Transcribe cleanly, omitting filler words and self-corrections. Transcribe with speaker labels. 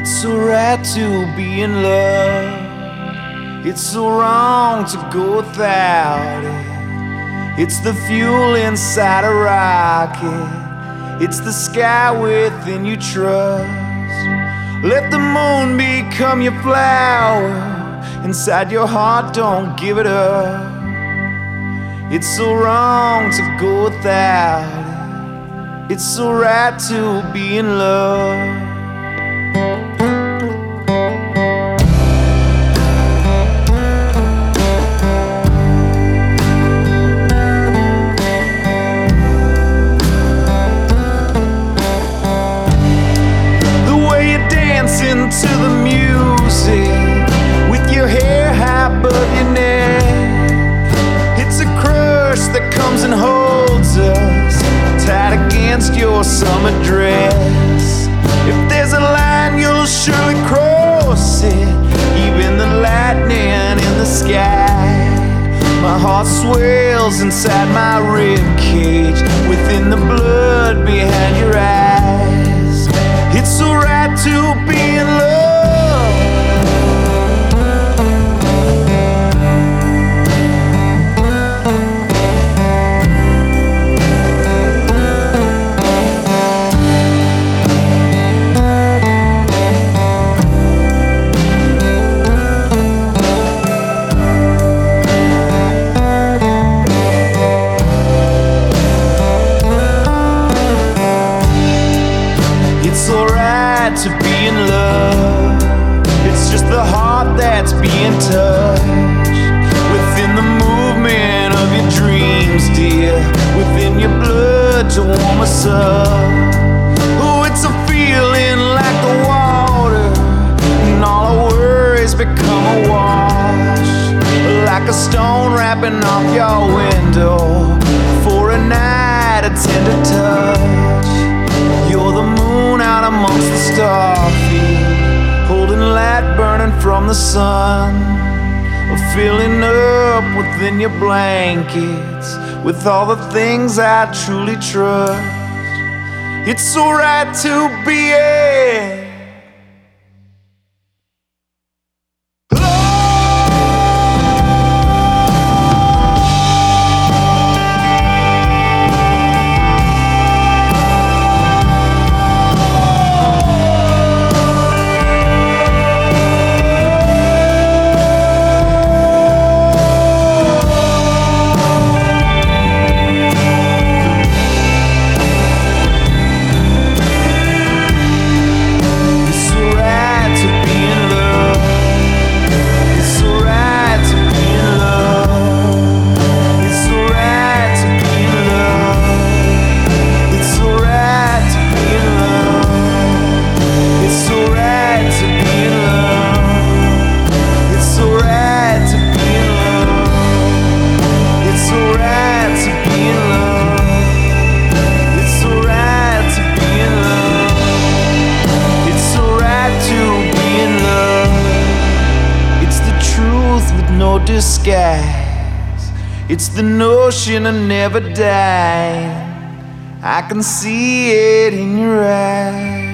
Speaker 1: It's so right to be in love. It's so wrong to go without it. It's the fuel inside a rocket. It's the sky within you trust. Let the moon become your flower. Inside your heart, don't give it up. It's so wrong to go without it. It's so right to be in love. To the music, with your hair high above your neck. It's a crush that comes and holds us tight against your summer dress. If there's a line, you'll surely cross it, even the lightning in the sky. My heart swells inside my rib cage, within the blood behind your eyes. It's so right to be in love. It's alright to be in love. It's just the heart that's being touched, within the movement of your dreams, dear, within your blood to warm us up. Oh, it's a feeling like the water, and all our worries become a wash, like a stone wrapping off your window for a night, a tender touch. You're the moon out amongst the starfield, holding light burning from the sun, or filling up within your blankets with all the things I truly trust. It's so right to be in no disguise. It's the notion of never dying. I can see it in your eyes.